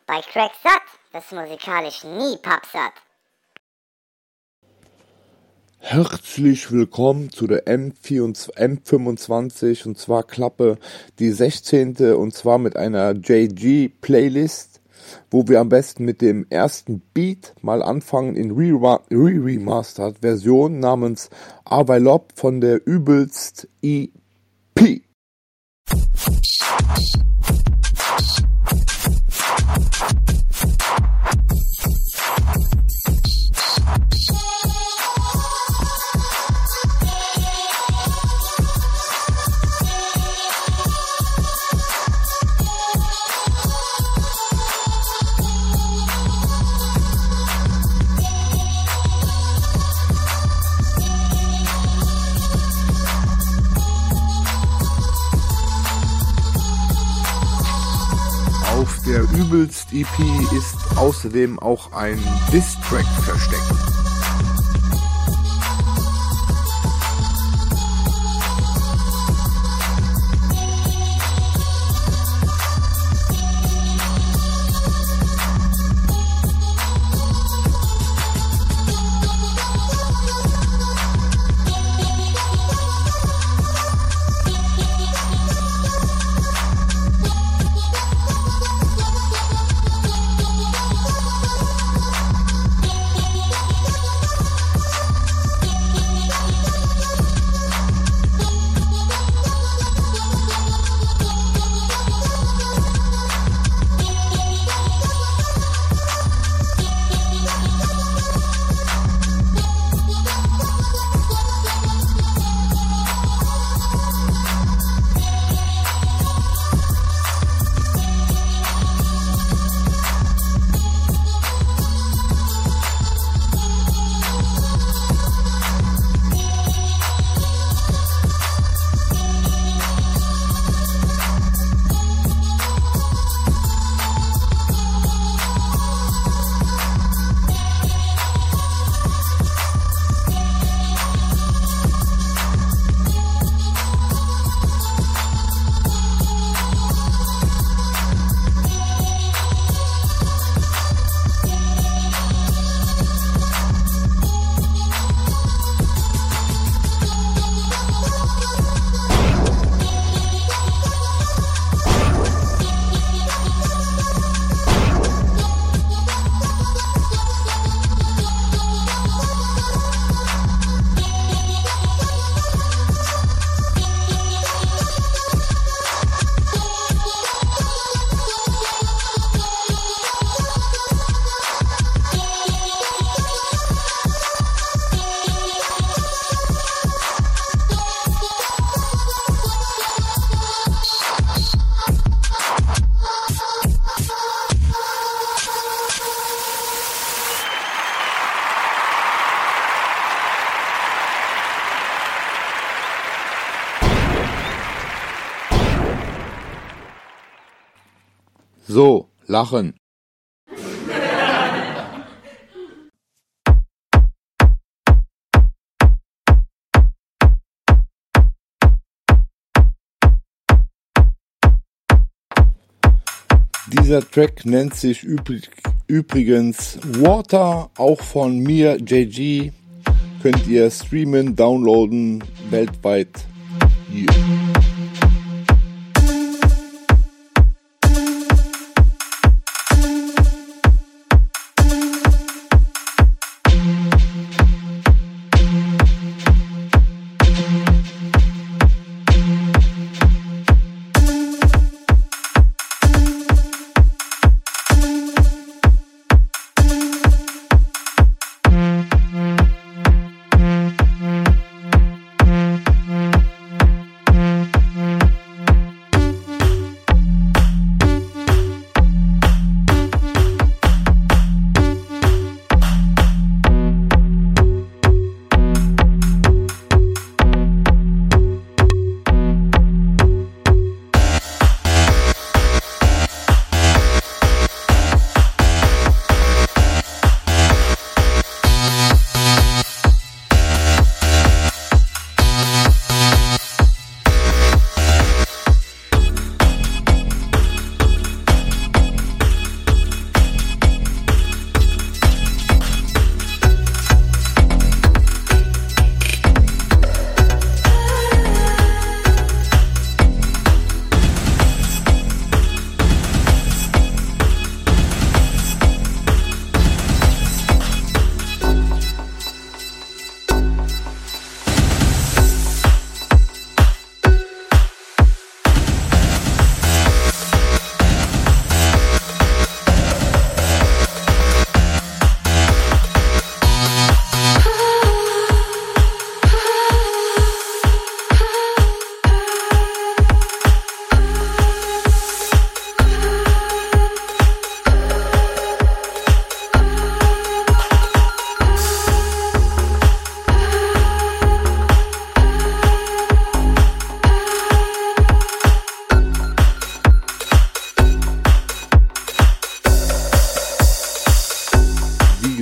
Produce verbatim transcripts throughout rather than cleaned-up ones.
bei Cracksatt, das musikalisch nie pappsatt. Herzlich willkommen zu der M fünfundzwanzig und zwar Klappe die sechzehnte und zwar mit einer J G Playlist, wo wir am besten mit dem ersten Beat mal anfangen in Re-Remastered Version namens Avalop von der Übelst E P. Auf der Übelst E P ist außerdem auch ein Diss-Track versteckt. So, lachen. Dieser Track nennt sich übrig, übrigens Water, auch von mir, J G. Könnt ihr streamen, downloaden, weltweit. Yeah.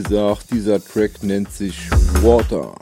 gesagt, dieser Track nennt sich Water.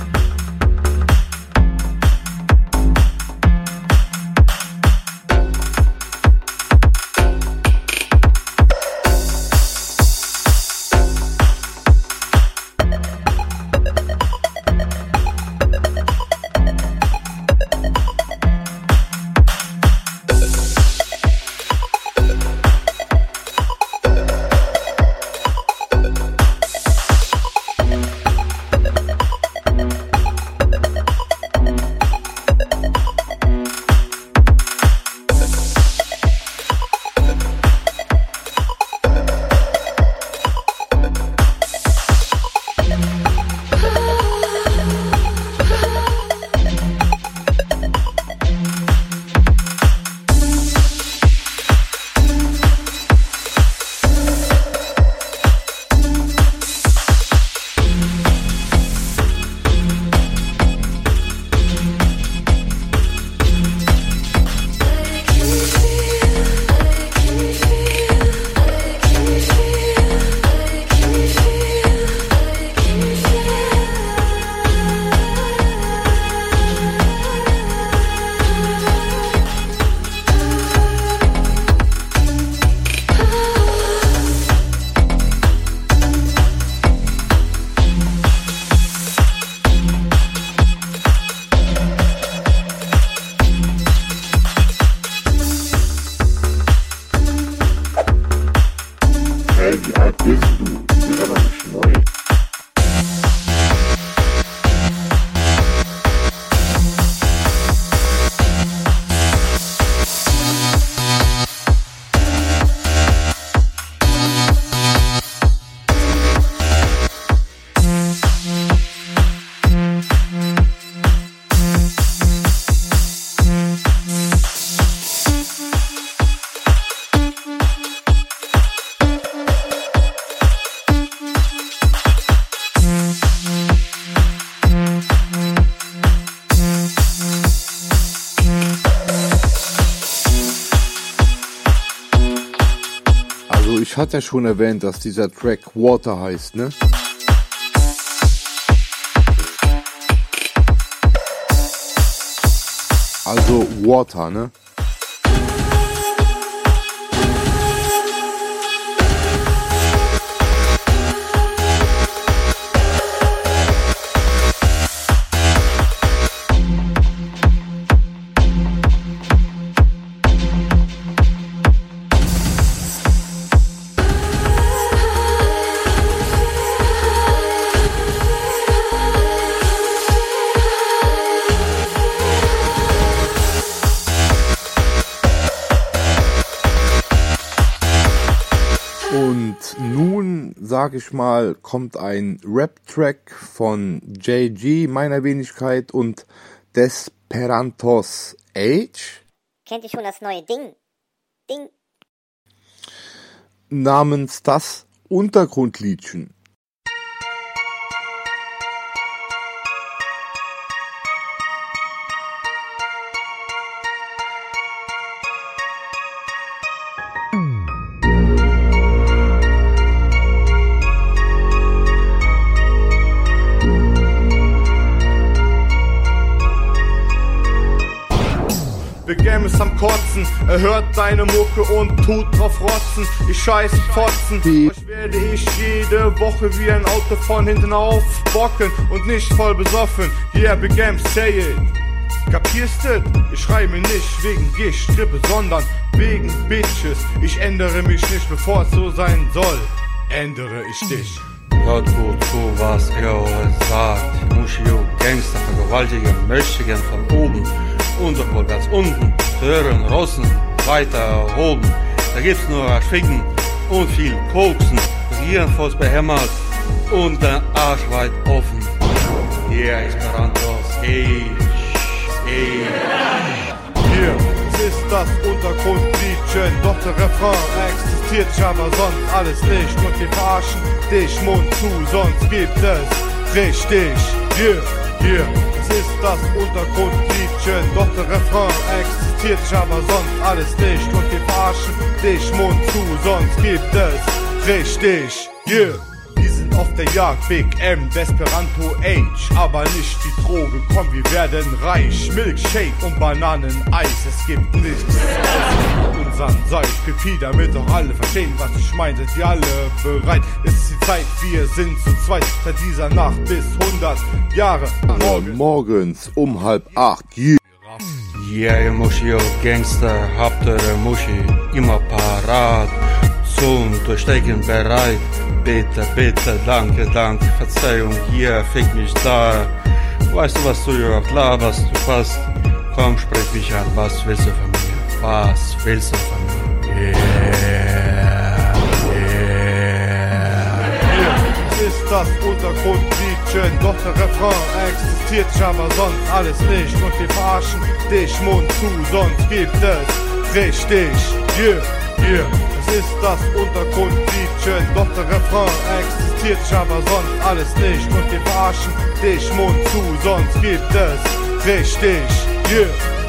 Wie alt bist du? Du bist aber nicht neu. Also ich hatte ja schon erwähnt, dass dieser Track Water heißt, ne? Also Water, ne? Und nun, sag ich mal, kommt ein Rap-Track von J G, meiner Wenigkeit, und Desperantos Age. Kennt ihr schon das neue Ding? Ding. Namens das Untergrundliedchen. Big Game ist am Kotzen, er hört deine Mucke und tut drauf rotzen. Ich scheiß Fotzen, euch werde ich jede Woche wie ein Auto von hinten aufbocken und nicht voll besoffen. Yeah, Big Game, say it. Kapierst du? Ich schreibe nicht wegen Gicht, Strippe, sondern wegen Bitches. Ich ändere mich nicht, bevor es so sein soll. Ändere ich dich. Hört gut zu, was er euch sagt. Muschio, Gangster, vergewaltigen, möchtegern von oben. Untergrund ganz unten, hören, Russen, weiter oben. Da gibt's nur Erschwicken und viel Koksen. Das Gehirnfos behämmert und der Arsch weit offen. Hier ist Esperantos Age, Age. Hier, es ist das Untergrundliedchen, doch der Refrain existiert nicht, aber sonst alles nicht. Und wir verarschen dich Mund zu, sonst gibt es richtig. Hier, hier, es ist das Untergrundliedchen, doch der Refrain existiert nicht, aber sonst alles nicht. Und wir verarschen dich Mund zu, sonst gibt es richtig. Yeah. Wir sind auf der Jagd, Big M, Desperanto Age. Aber nicht die Droge, komm, wir werden reich. Milkshake und Bananeneis, es gibt nichts außer unseren Seich. Pipi, damit doch alle verstehen, was ich meine. Sind die alle bereit? Es ist die Zeit, wir sind zu zweit. Seit dieser Nacht bis hundert Jahre. Morgen. Morgens um halb acht. Yeah. Yeah, ihr Muschi, ihr Gangster, habt eure Muschi immer parat, zum Durchstecken bereit. Bitte, bitte, danke, danke, Verzeihung, hier, fick mich da. Weißt du, was du überhaupt laberst, du passt? Komm, sprich mich an, was willst du von mir? Was willst du von mir? Yeah, yeah. Das ist das Untergrundliedchen, doch der Refrain existiert nicht, aber sonst alles nicht. Und wir verarschen dich Mund zu, sonst gibt es richtig, yeah, yeah. Das ist das Untergrundliedchen, doch der Refrain existiert nicht, aber sonst alles nicht. Und wir verarschen dich Mund zu, sonst gibt es richtig, yeah.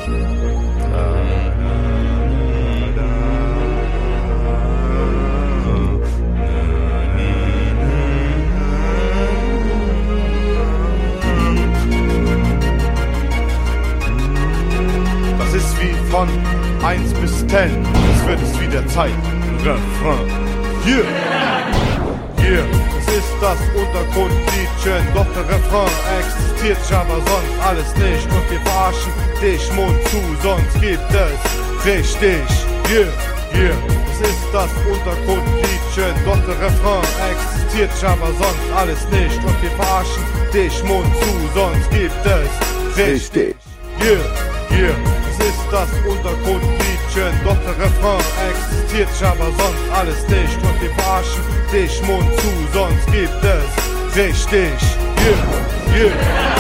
Von eins bis zehn, es wird es wieder Zeit. Refrain. Yeah, yeah, es ist das Untergrundliedchen, doch der Refrain existiert nicht, aber sonst alles nicht. Und wir verarschen dich Mund zu, sonst gibt es richtig. Yeah, yeah, es ist das Untergrundliedchen, doch der Refrain existiert nicht, aber sonst alles nicht. Und wir verarschen dich Mund zu, sonst gibt es richtig. Yeah, yeah. Es ist das Untergrundliedchen, doch der Refrain existiert nicht, aber sonst alles nicht. Und wir verarschen dich Mund zu, sonst gibt es richtig. Yeah, yeah.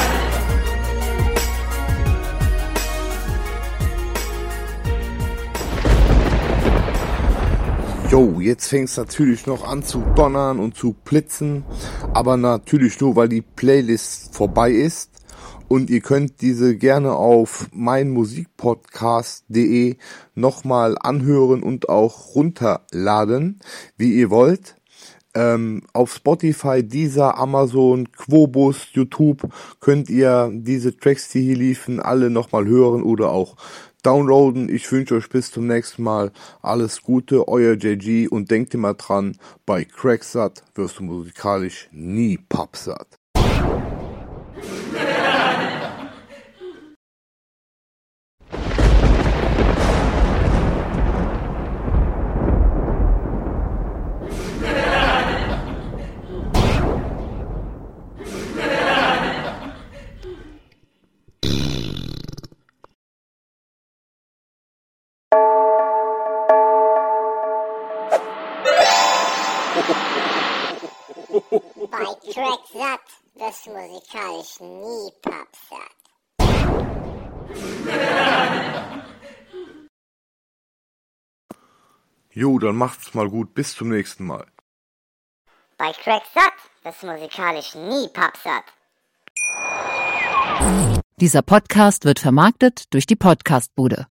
Jo, jetzt fängt es natürlich noch an zu donnern und zu blitzen, aber natürlich nur, weil die Playlist vorbei ist. Und ihr könnt diese gerne auf meinmusikpodcast punkt de nochmal anhören und auch runterladen, wie ihr wollt. Ähm, auf Spotify, Deezer, Amazon, Quobus, YouTube könnt ihr diese Tracks, die hier liefen, alle nochmal hören oder auch downloaden. Ich wünsche euch bis zum nächsten Mal alles Gute, euer J G, und denkt immer dran, bei Cracksatt wirst du musikalisch nie pappsatt. Bei Cracksatt wirst du musikalisch nie pappsatt. Jo, dann macht's mal gut. Bis zum nächsten Mal. Bei Cracksatt wirst du musikalisch nie pappsatt. Dieser Podcast wird vermarktet durch die Podcastbude.